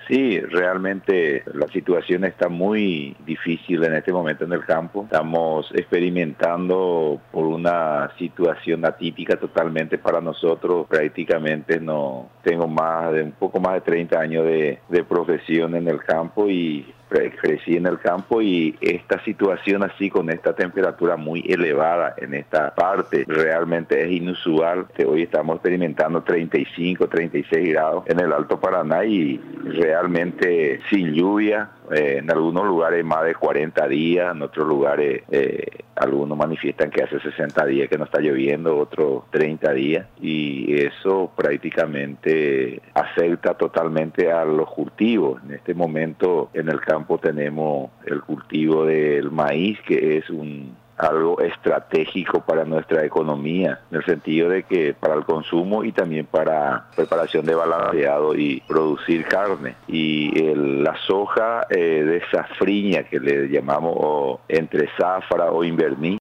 Sí, realmente la situación está muy difícil en este momento en el campo. Estamos experimentando por una situación atípica totalmente para nosotros. Prácticamente no tengo un poco más de 30 años de profesión en el campo y crecí en el campo, y esta situación así con esta temperatura muy elevada en esta parte realmente es inusual. Hoy estamos experimentando 35, 36 grados en el Alto Paraná y realmente sin lluvia. En algunos lugares más de 40 días, en otros lugares algunos manifiestan que hace 60 días que no está lloviendo, otros 30 días, y eso prácticamente afecta totalmente a los cultivos. En este momento en el campo tenemos el cultivo del maíz, que es algo estratégico para nuestra economía, en el sentido de que para el consumo y también para preparación de balanceado y producir carne. Y la soja de safriña, que le llamamos entre zafra o inverní,